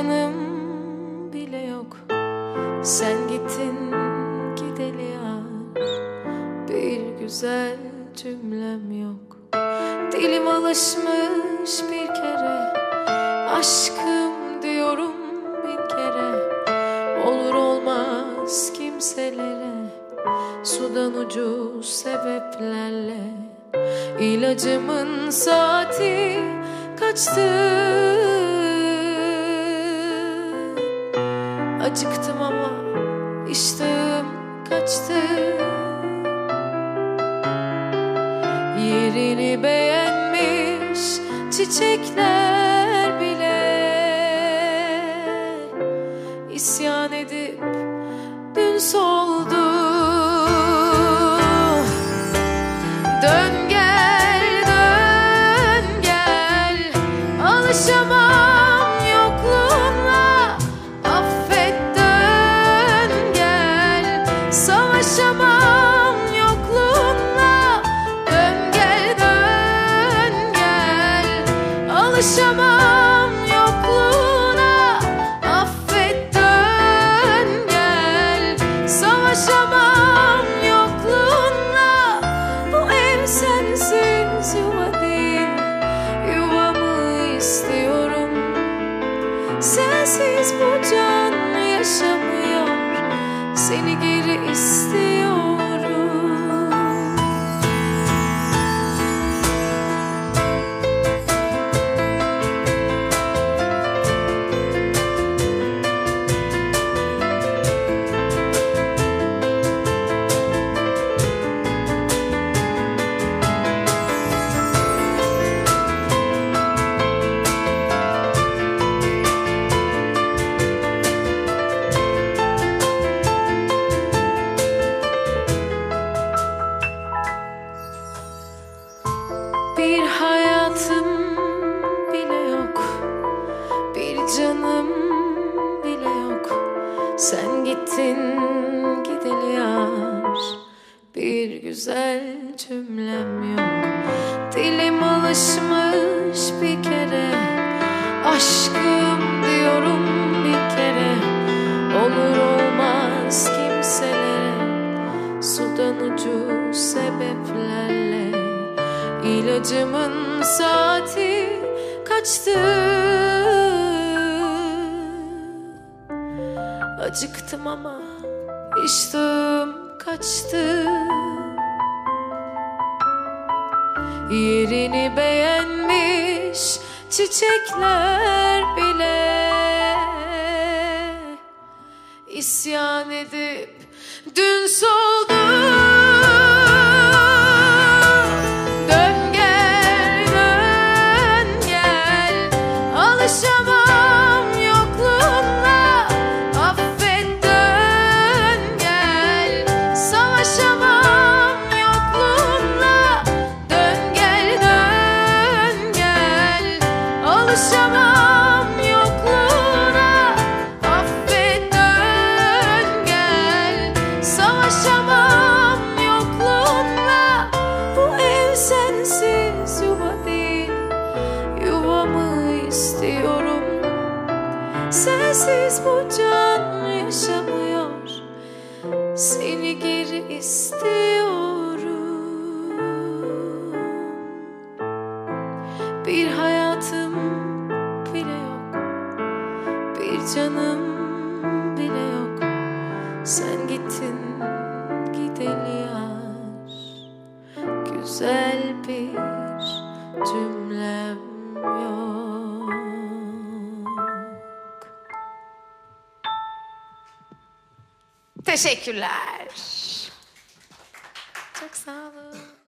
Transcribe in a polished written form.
canım bile yok. Sen gittin gideli yar, bir güzel cümlem yok. Dilim alışmış bir kere, aşkım diyorum bin kere. Olur olmaz kimselere, sudan ucuz sebeplerle. İlacımın saati kaçtı, acıktım ama iştahım kaçtı. Yerini beğenmiş çiçekler bile isyan edip dün soldu. Dön gel, dön gel, alışamam yokluğuna. Affet, dön gel, savaşamam yokluğuna. Dön gel, dön gel, alışamam yokluğuna. Affet, dön gel, savaşamam yokluğuna. Bu ev sensiz yuva değil, yuvamı istiyorum. Sensiz bu can yaşamıyor, seni geri istiyorum. Bir hayatım bile yok, bir canım bile yok. Sen gittin gideli yar, bir güzel cümlem yok. Dilim alışmış bir kere, aşkım diyorum bir kere. Olur olmaz kimselere, sudan ucuz sebeplerle. İlacımın saati kaçtı, acıktım ama iştahım kaçtı. Yerini beğenmiş çiçekler bile isyan edip dün soldu. Alışamam yokluğuna. Affet, dön gel, savaşamam yokluğuna. Dön gel, dön gel, alışamam yokluğuna. Affet, dön gel, savaşamam yokluğuna. Bu ev sensiz yuva değil, yuvamı istiyorum. Sensiz bu can yaşamıyor, seni geri istiyorum. Bir hayatım bile yok, bir canım bile yok. Sen gittin gideli yar, güzel bir cümlem yok. Teşekkürler. Çok sağ olun.